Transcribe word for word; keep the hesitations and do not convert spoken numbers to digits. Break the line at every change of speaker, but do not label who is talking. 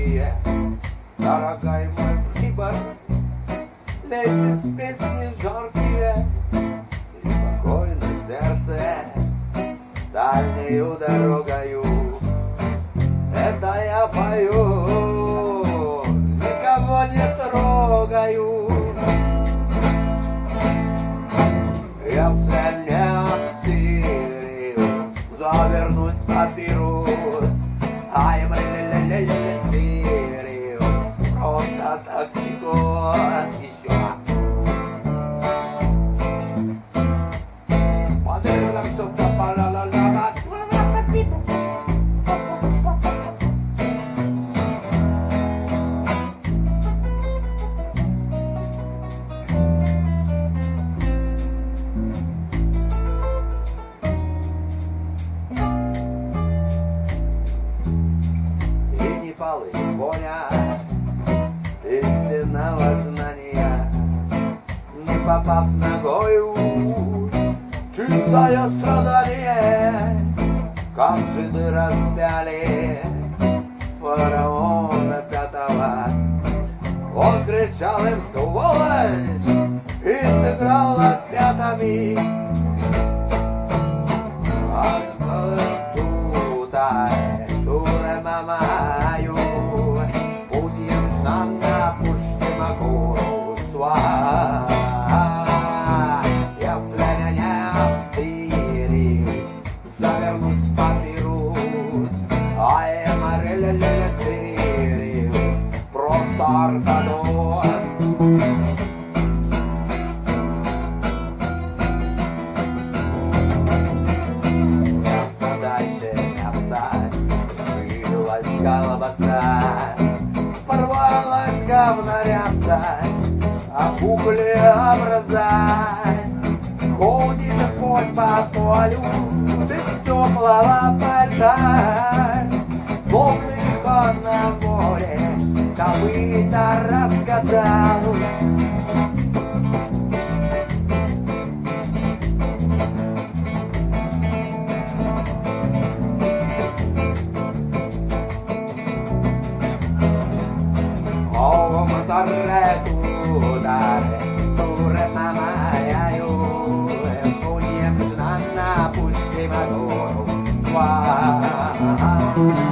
жаркие, дорогой мой выбор. Лезет с песни жаркие, и спокойно сердце дальнею дорогою. Это я пою, никого не трогаю. Если не всерьез завернусь в папирус, I'm really serious, просто токсикоз. Еще подырла кто-то па-ла-ла-ла. И воля истинного знания, не попав ногою, чистое страдание, как жиды распяли фараона пятого. Он кричал им: сволочь, и играл опятами. А туда, туда, мама. Если меня встретит, завернусь в папирус. I am really serious, просто ортодокс. Мясо дайте, мясо, вылилась колбаса, порвалась говноряса, опухли образа. Ходит хоть по полю без теплого пальта, Ловлиха на море копыта раскатал. О, моторе тудare, туре мамаяю, будем знана, пусть и мотору.